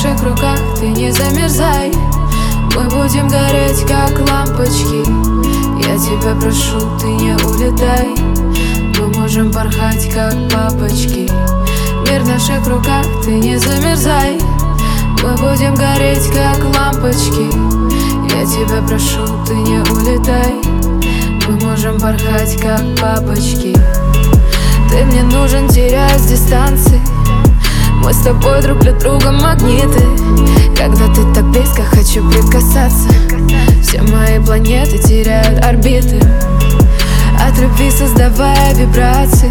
наших руках, ты не замерзай. Мы будем гореть, как лампочки. Я тебя прошу, ты не улетай. Мы можем порхать, как бабочки. Мир в наших руках, ты не замерзай. Мы будем гореть, как лампочки. Я тебя прошу, ты не улетай. Мы можем порхать, как бабочки. Ты мне нужен, теряюсь в дистанции. Мы с тобой друг для друга магниты. Когда ты так близко, хочу прикасаться. Все мои планеты теряют орбиты. От любви создавая вибрации.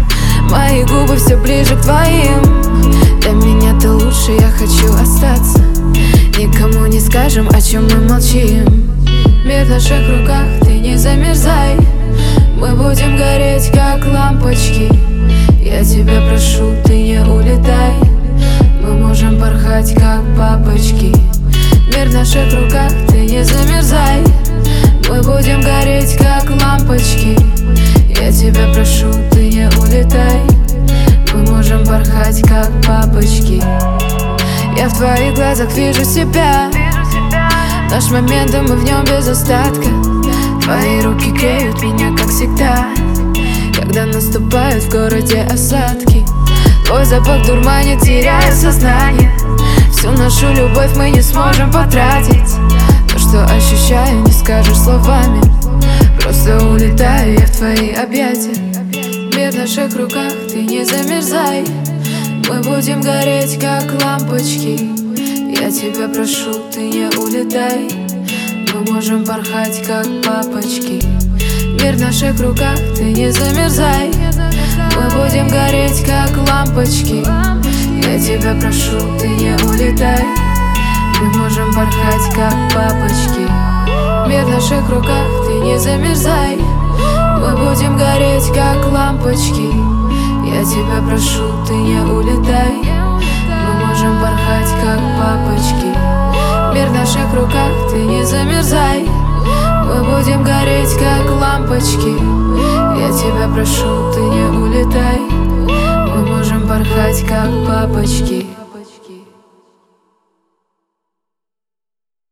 Мои губы все ближе к твоим. Для меня ты лучше, я хочу остаться. Никому не скажем, о чем мы молчим. Мир в наших руках, ты не замерзай. Мы будем гореть, как лампочки. Я тебя прошу, ты не улетай. Мы можем порхать, как бабочки. Мир в наших руках, ты не замерзай. Мы будем гореть, как лампочки. Я тебя прошу, ты не улетай. Мы можем порхать, как бабочки. Я в твоих глазах вижу себя. Наш момент, и мы в нем без остатка. Твои руки греют меня, как всегда, когда наступают в городе осадки. Твой запах дурманит, теряя сознание. Всю нашу любовь мы не сможем потратить. То, что ощущаю, не скажешь словами. Просто улетаю я в твои объятия. Мир в наших руках, ты не замерзай. Мы будем гореть, как лампочки. Я тебя прошу, ты не улетай. Мы можем порхать, как бабочки. Мир в наших руках, ты не замерзай. Мы будем гореть, как лампочки. Я тебя прошу, ты не улетай. Мы можем порхать, как бабочки. Мир в наших руках, ты не замерзай. Мы будем гореть, как лампочки. Я тебя прошу, ты не улетай. Мы можем порхать, как бабочки. Мир в наших руках, ты не замерзай. Мы будем гореть, как лампочки. Я тебя прошу, ты не улетай. Мы можем порхать, как бабочки.